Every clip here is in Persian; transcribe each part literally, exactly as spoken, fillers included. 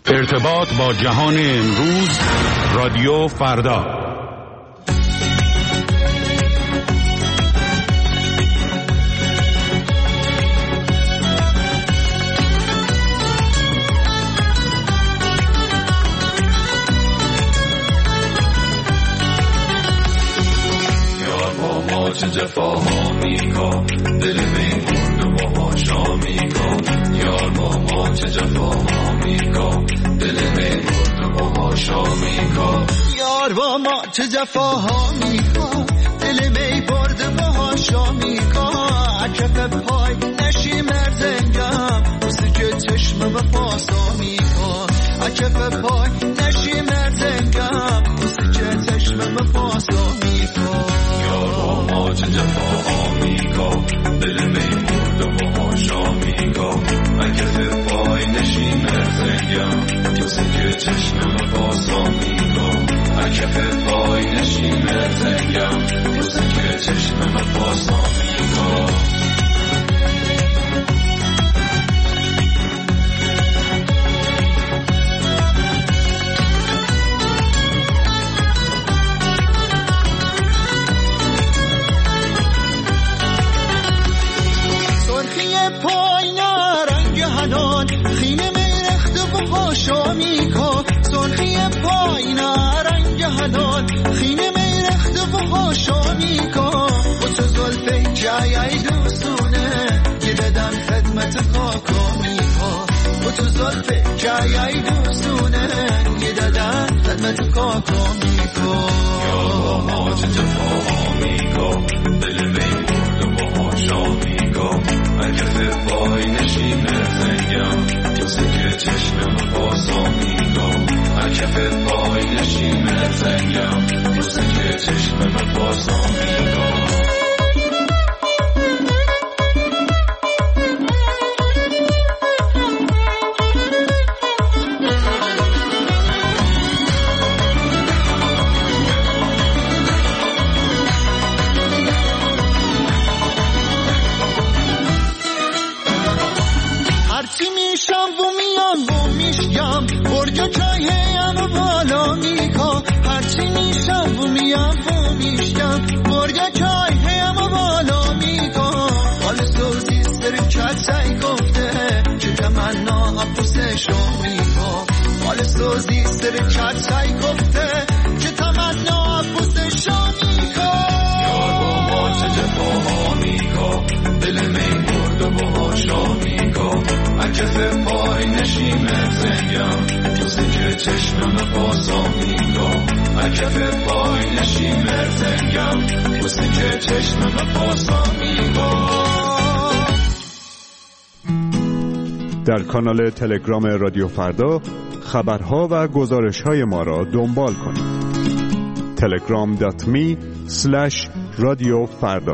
ارتباط با جهان امروز، رادیو فردا. چه جفاها میکن دل من برد و باهاشا میکن یار ماما چه جفاها میکن دل من برد و باهاشا میکن یار ماما چه جفاها میکن دل می برد و باهاشا میکن کف پای نشی مرزنگم بسی که چشم و پاسا میکن کف پای نشی مرزنگم بسی که چشم و پاسا میکن یار چه جفاها میکن دل می مرد و باهاشا میکن اگه پای نشین مرزنگم دوست که چشمم پاسا میکن اگه پای نشین مرزنگم دوست که چشمم پاسا میکن خینه میرخت و پاشا میکن سرخی پای نارنگ حلال خینه میرخت و پاشا میکن و تو زلفه جایی دوستونه یه ددن خدمت کاکا میکن و تو زلفه جایی دوستونه یه ددن خدمت کاکا میکن یا ما چه جفاها میکن دل می برد و باهاشا میکن اگه پای نشین مرزنگم دوست که چشمم پاسا میکن اگه پای نشین مرزنگم دوست که چشمم پاسا میکن سوزی سر چت سعی گفته که تمنا بوسشا میکن یار با ما چه جفاها میکن دل می برد و باهاشا میکن اگه پای نشین مرزنگم دوست که چشمم پاسا میکن اگه پای نشین مرزنگم دوست که چشمم پاسا میکن. در کانال تلگرام رادیو فردا خبرها و گزارش‌های ما را دنبال کنید. تلگرام دات می اسلش رادیو فردا.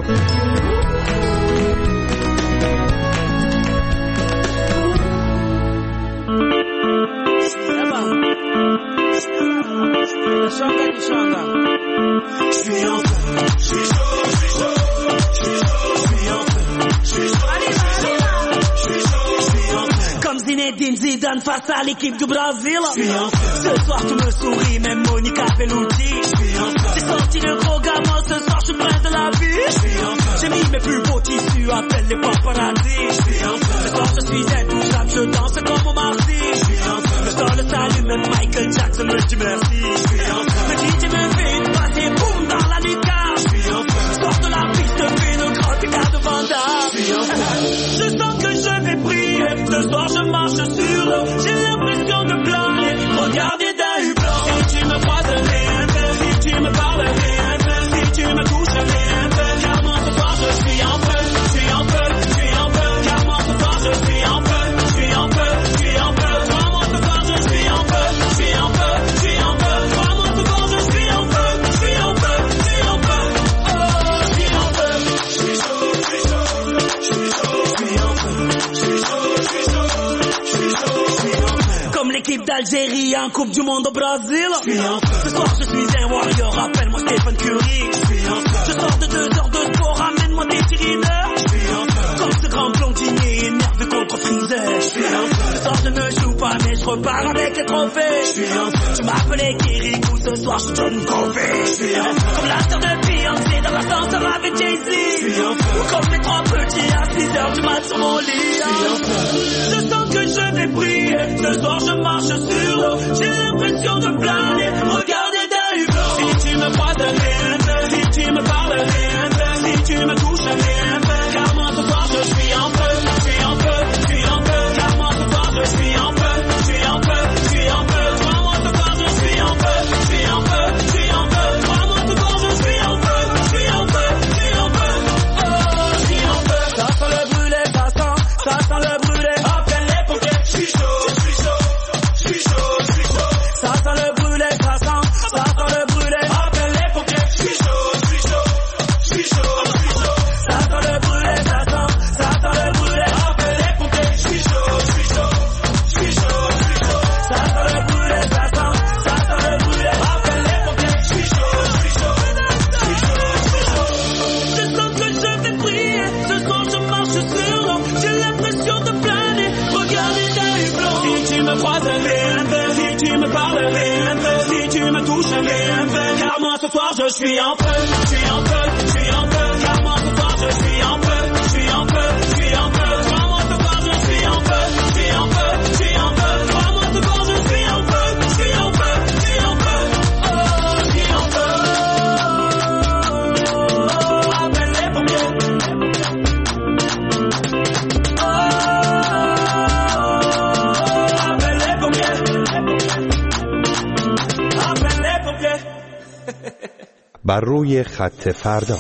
Zinedine Zidane face à l'équipe du Brésil. Ce soir tu me souris, même Monica Bellucci. J'ai sorti le gros gamin, ce soir je suis prince de la vie. J'ai mis mes plus beaux tissus, appelle les paparazzi. Ce soir je suis intouchable, je danse comme au Marcy. Le sol s'allume, même Michael Jackson me dit merci. Le D J me fait une passe et boum dans la lucarne. Sors de la piste, fais une grotte écart de Vanda. Je sens que je vais briller. Ce soir je marche sur l'eau, j'ai l'impression de planer. Regardez d'un hublot. Si tu me croises un peu, si tu me parles un peu, si tu me touches un peu, car moi ce soir je suis en feu, je suis en feu, je suis en feu, car moi ce soir je suis en feu, je suis en feu, je suis en feu, car moi ce soir je suis en feu, je suis en feu, je suis en feu, car moi ce soir je suis en feu, je suis en feu, je suis en feu, oh je suis en feu, je suis chaud, je suis chaud, je suis chaud, je suis en feu, je suis chaud, je suis chaud. Comme l'équipe d'Algérie en Coupe du Monde au Brésil. Ce soir je suis un warrior, appelle-moi Stephen Curry. Je sors de deux heures de sport, ramène-moi des tirineurs. Comme ce grand blondinier énervé contre Freezer. Ce soir je ne joue pas pas mais je repars avec les trophées. Je suis un feu. Tu m'appelais Kirikou, ce soir je donne Kofi. Je suis un feu. Comme la sœur de Beyoncé dans l'ascenseur avec Jay-Z. Je suis un feu. Ou comme les trois petits à six heures du mat sur mon lit. Je suis un feu. Je sens que je vais briller. Ce soir je marche sur l'eau. J'ai l'impression de planer. Regardez d'un hublot. Si tu me croises rien, si tu me parles rien, si tu me touches rien, car moi ce soir je suis en feu, je suis en feu, je suis en feu, car moi ce soir je suis en feu, je suis en feu, je suis en feu, car moi ce soir je suis en feu, je suis en feu, je suis en feu, car moi ce soir je suis en feu, je suis en feu, je suis en feu, oh je suis en feu. Ça sent le brûlé, ça sent, ça sent le brûlé. Appelle les pompiers, je suis chaud, je suis chaud, je suis chaud, je suis chaud. Ça sent le brûlé, ça sent, ça sent le brûlé. Appelle les pompiers, je suis chaud, je suis chaud, je suis chaud, je suis chaud. Ça sent le brûlé, ça sent, ça sent le brûlé. Appelle les pompiers, je suis chaud, je suis chaud, je suis chaud, je suis chaud. Ça sent le brûlé, ça sent, ça sent le brûlé. Appelle les pompiers, je suis chaud, je suis chaud, je suis chaud, je suis chaud. Je sens que je vais briller. Ce soir je marche sur l'eau. J'ai l'impression de planer. Regardez d'un hublot. Si tu me croises rien, si tu me parles rien, si tu me touches rien, car moi ce soir je suis en feu, je suis en feu, je suis en feu, car moi ce soir je suis en feu, je suis en feu, je suis en feu, car moi ce soir je suis en feu, je suis en feu, je suis en feu, car moi ce soir je suis en feu, je suis en feu, je suis en feu, oh je suis en feu. Appelle les pompiers. Oh, appelle les pompiers. Appelle les pompiers. بر روی خط فردا.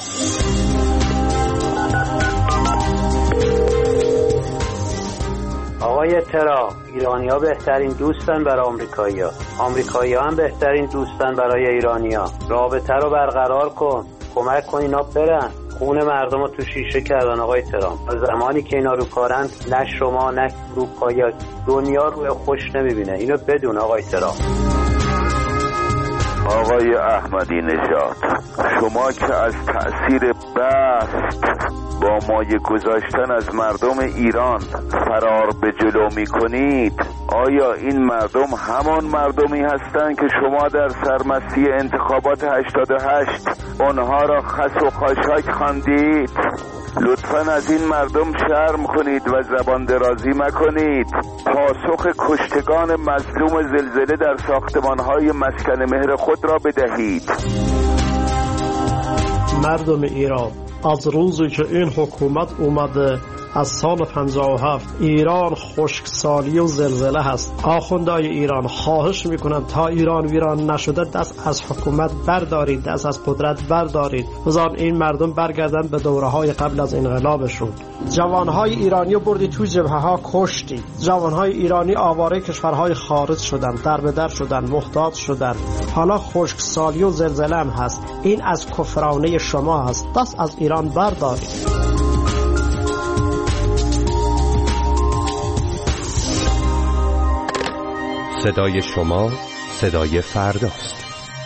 آقای ترا، ایرانی‌ها بهترین دوستن برای آمریکایی‌ها. آمریکایی‌ها هم بهترین دوستن برای ایرانی‌ها. رابطه رو برقرار کن. کمک کن اینا برن. خون مردم رو تو شیشه کردن آقای ترامپ. زمانی که اینا رو کارن نه شما نه اروپایی‌ها دنیا روی خوش نمیبینه. اینو بدون آقای ترامپ. آقای احمدی نژاد، شما که از تأثیر بست با مایه گذاشتن از مردم ایران فرار به جلو می کنید، آیا این مردم همان مردمی هستند که شما در سرمستی انتخابات هشتاد و هشت آنها را خس و خاشاک خواندید؟ لطفاً از این مردم شرم کنید و زبان درازی مکنید. پاسخ کشتگان مظلوم زلزله در ساختمان‌های مسکن مهر خود را بدهید. مردم ایران، از روزی که این حکومت اومده از سال پنجاه و هفت ایران خشکسالی و زلزله هست. آخوندهای ایران خواهش میکنن تا ایران ویران نشده دست از حکومت بردارید، دست از قدرت بردارید، بذار این مردم برگردن به دوره‌های قبل از انقلابشون. جوانهای ایرانی بردی تو جبهه‌ها کشتی. جوانهای ایرانی آواره کشورهای خارج شدن، در به در شدن، محتاج شدن. حالا خشکسالی و زلزله هم هست. این از کفرانه شما هست. دست از ایران بردارید. صدای شما صدای فرداست.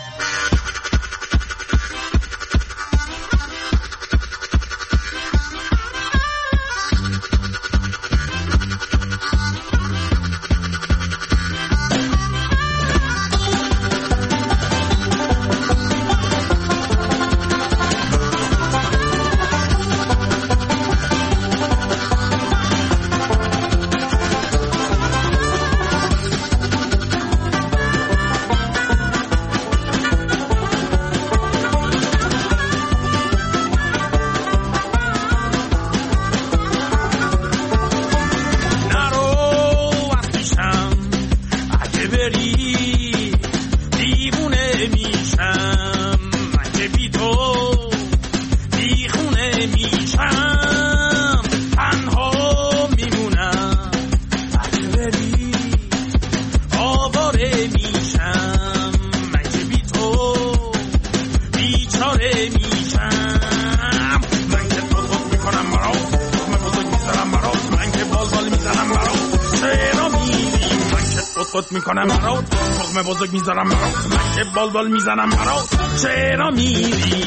خود میکنم برات تخم بزرگ میذارم برات من که بال بال میزنم برات چرا میری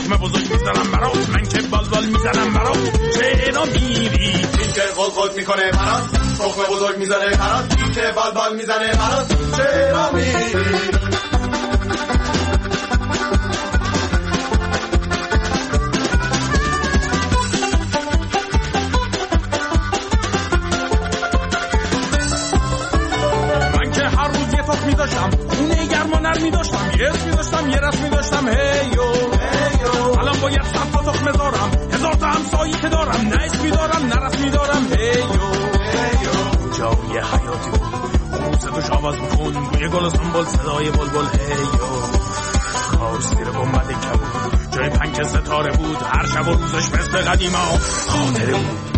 تخم بزرگ میزنم برات، من که بال بال میزنم برات، چرا میری؟ این که قل قل میکنه برات، تخم بزرگ میزنه برات، این که بال بال میزنه برات، چرا میری؟ می‌داشتم خونه گرم و نرم می‌داشتم، یه اسم می‌داشتم یه رسم می‌داشتم، هیو هیو الان باید صد تا تخم دارم، هزار تا همسایی که دارم، نه اسمی دارم نه رسمی دارم، هیو هیو جای حیاتی بود صداش آواز می‌کن، بوی گل و سنبل صدای بلبل، هیو کاش زیر گنبد کبود جای پنکه ستاره بود، هر شب و روزش مثل قدیما خاطره بود.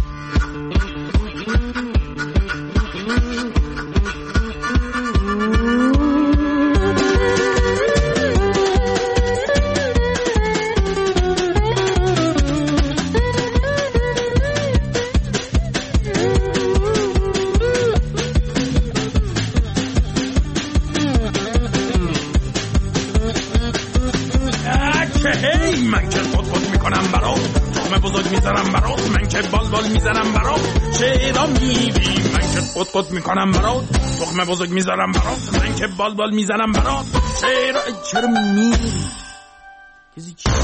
من که خود خود میکنم برات، تخم بزرگ میزنم برات، من که بال بال میزنم برات، چرا میری؟ من که خود خود میکنم برات، تخم بزرگ میزنم برات، من که بال بال میزنم برات، چرا چرا میری؟ کسی چی؟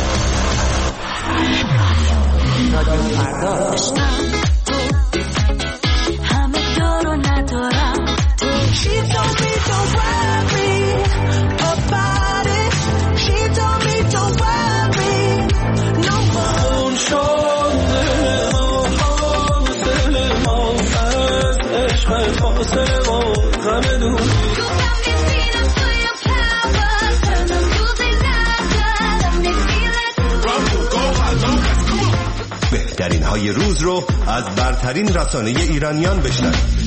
رادیو فردا همه دارو ندارم، she told me don't worry about it, she told me don't worry no more. شده حاصل ما از عشق فاصله و غم دوری، بهترین های روز رو از برترین رسانه ایرانیان بشنوید.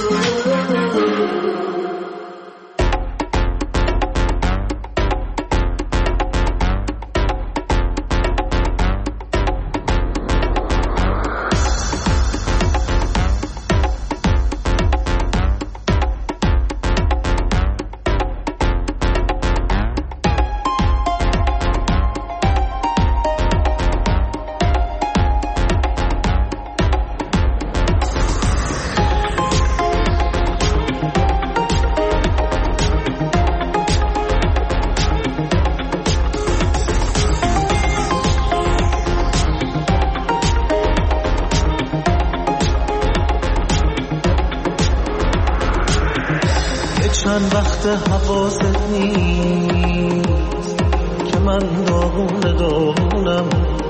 چند وقت حواست نیست که من داغونه داغونم،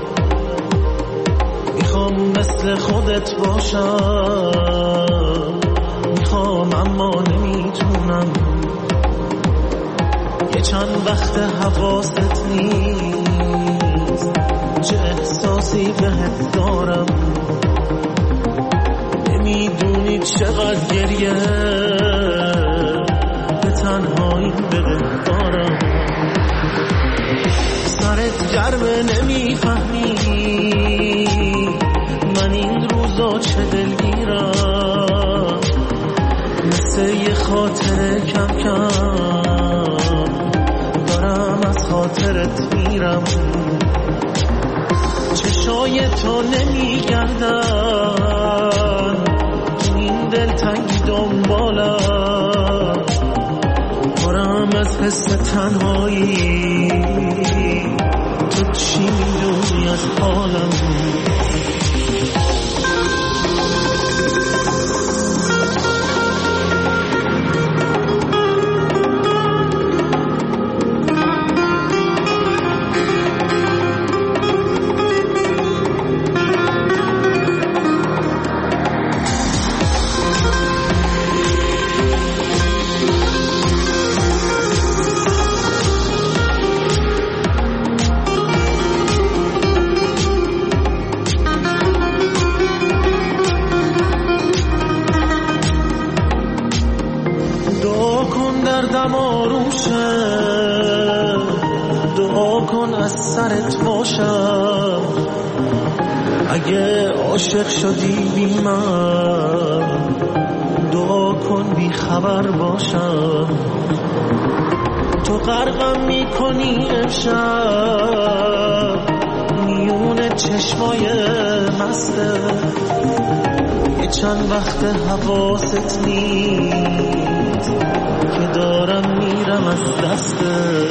میخوام مثل خودت باشم، میخوام اما نمیتونم. یه چند وقت حواست نیست چه احساسی بهت دارم، نمیدونی چقدر گریه تنهایی بده دارم. سرت گرمه نمیفهمی من این روزا چه دلگیرم، مثل یه خاطر کم کم دارم از خاطرت میرم. چشای تو نمیگردن این دلتنگی دنبالم، دارم از حس تنهایی، تو چی میدونی از حالم؟ دردم آروم شه، دعا کن از سرت باشم. اگه عاشق شدی بی من، دعا کن بی خبر باشم. تو غرقم میکنی امشب میون چشمای مسته یه چند وقت حواست نیست که دارم میرم از دسته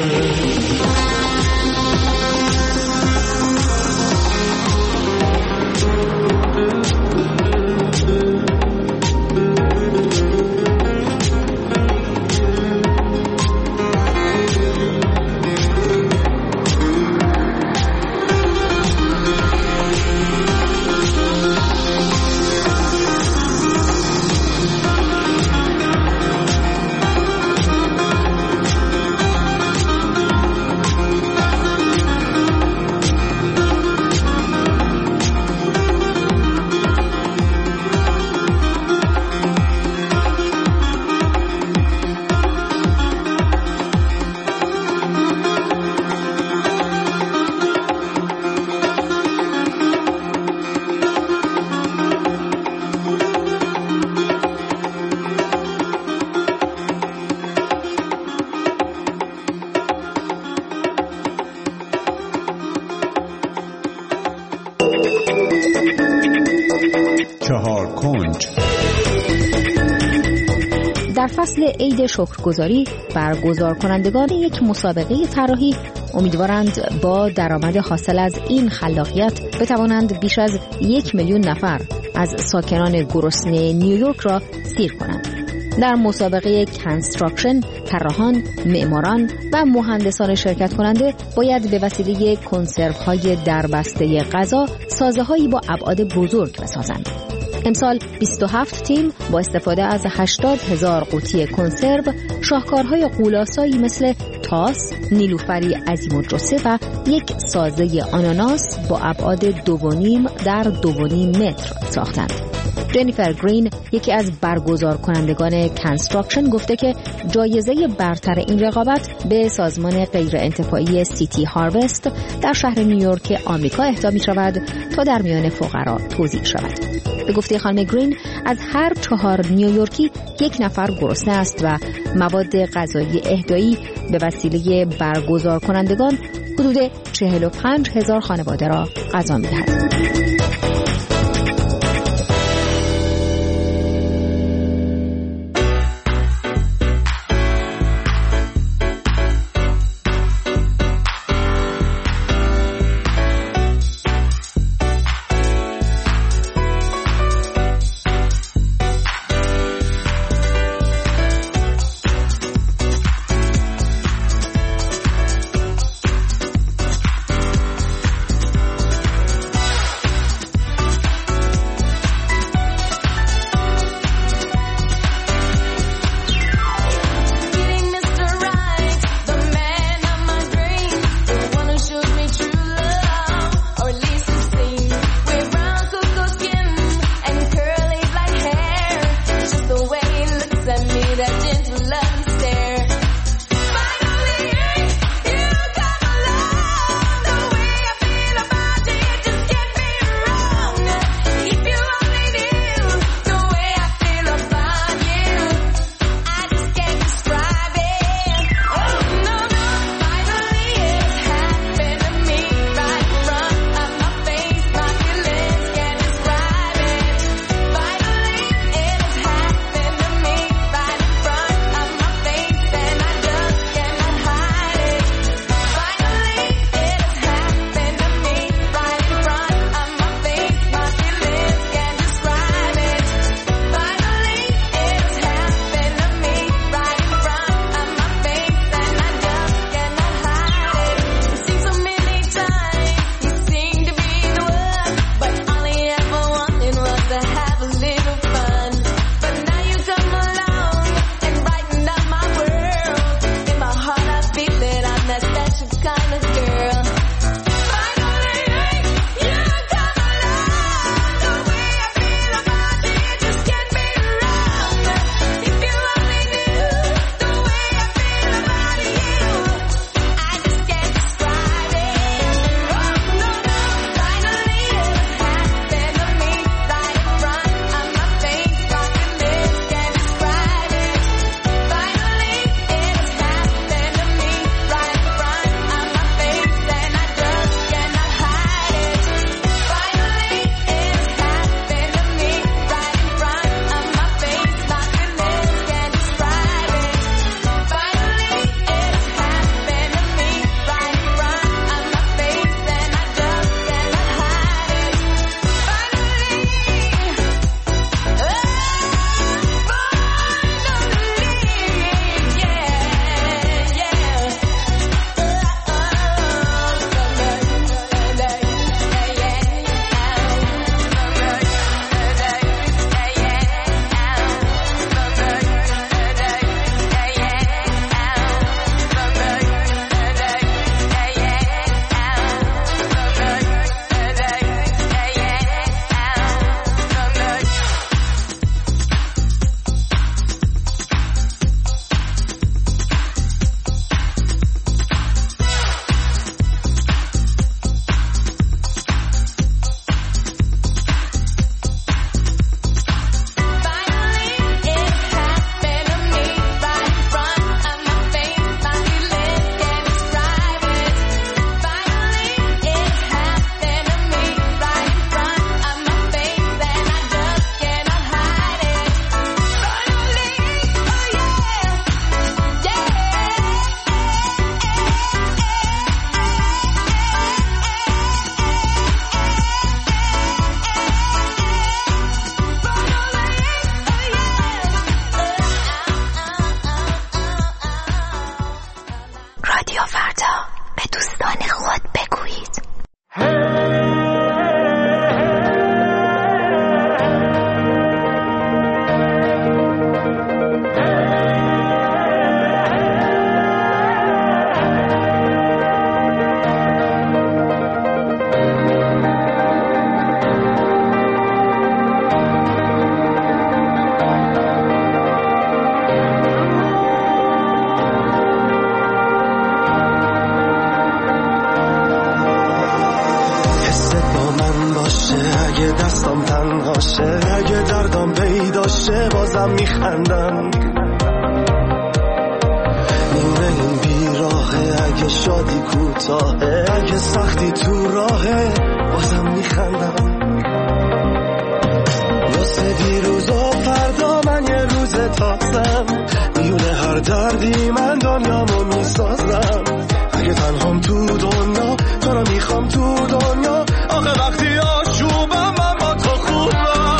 چهار کنج. در فصل عید شکرگزاری برگزار کنندگان یک مسابقه طراحی امیدوارند با درآمد حاصل از این خلاقیت بتوانند بیش از یک میلیون نفر از ساکنان گرسنه نیویورک را سیر کنند. در مسابقه کانستراکشن، طراحان، معماران و مهندسان شرکت کننده باید به وسیله کنسروهای دربسته غذا سازه‌هایی با ابعاد بزرگ بسازند. امسال بیست و هفت تیم با استفاده از هشتاد هزار قوطی کنسرو شاهکارهای غول‌آسایی مثل تاس، نیلوفری عظیم الجثه و یک سازه آناناس با ابعاد دو و نیم در دو و نیم متر ساختند. جنیفر گرین، یکی از برگزار کنندگان کانستراکشن، گفته که جایزه برتر این رقابت به سازمان غیرانتفاعی سیتی هاروست در شهر نیویورک آمریکا اهدا می شود تا در میان فقرا توزیع شود. به گفته خانم گرین، از هر چهار نیویورکی یک نفر گرسنه است و مواد غذایی اهدایی به وسیله برگزار کنندگان حدود چهل و پنج هزار خانواده را غذا می دهد. به دوستان خود بگویید. اگه دردم پیدا شه بازم میخندم، نیمه این بیراهه، اگه شادی کوتاهه، اگه سختی تو راهه بازم میخندم. واسه دیروز و فردا من یه روز تازم، میونه هر دردی من دنیامو میسازم. اگه تنهام تو دنیا تو رو میخوام تو دنیا، آخه وقتی آشوبم من با تو خوبم.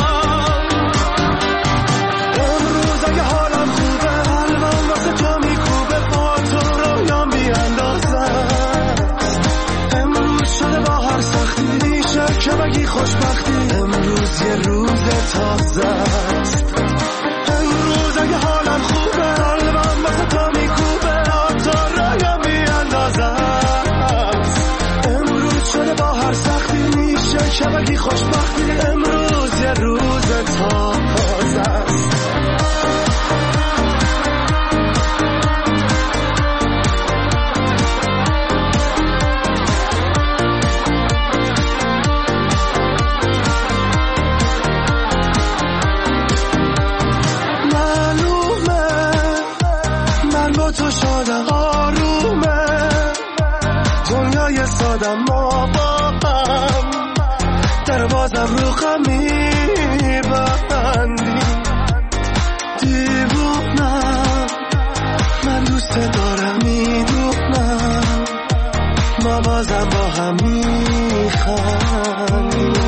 امروز اگه حالم خوبه قلبم واسه تو میکوبه، با تو رویام بیاندازم. امروز شده با هر سختی میشه که بگی خوشبختی، امروز یه روز تازه است. امروز اگه حالم خوبه قلبم واسه تو میکوبه، با تو رویام بیاندازم. امروز شده با هر سختی میشه که بگی خوشبختی، امروز یه روز تازه است. معلومه من با تو شادم، آرومه دنیای سادم، ما با هم در بازم رو خم میبندی. دیوونم من دوست دارم، میدونم ما بازم با هم میخندیم.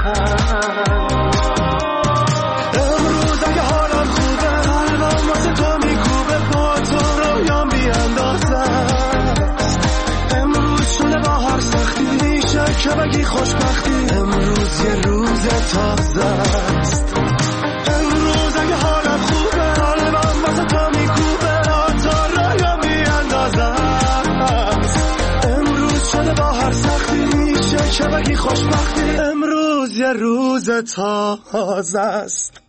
امروز اگه حالم خوبه قلبم واسه تو میکوبه، با تو رویام بیاندازم. امروز شده با هر سختی میشه که بگی خوشبختی، امروز یه روز تازه است. امروز اگه حالم خوبه قلبم واسه تو میکوبه، با تو رویام بیاندازم. امروز شده با هر سختی میشه که بگی خوشبختی، امروز یه روز تازه است.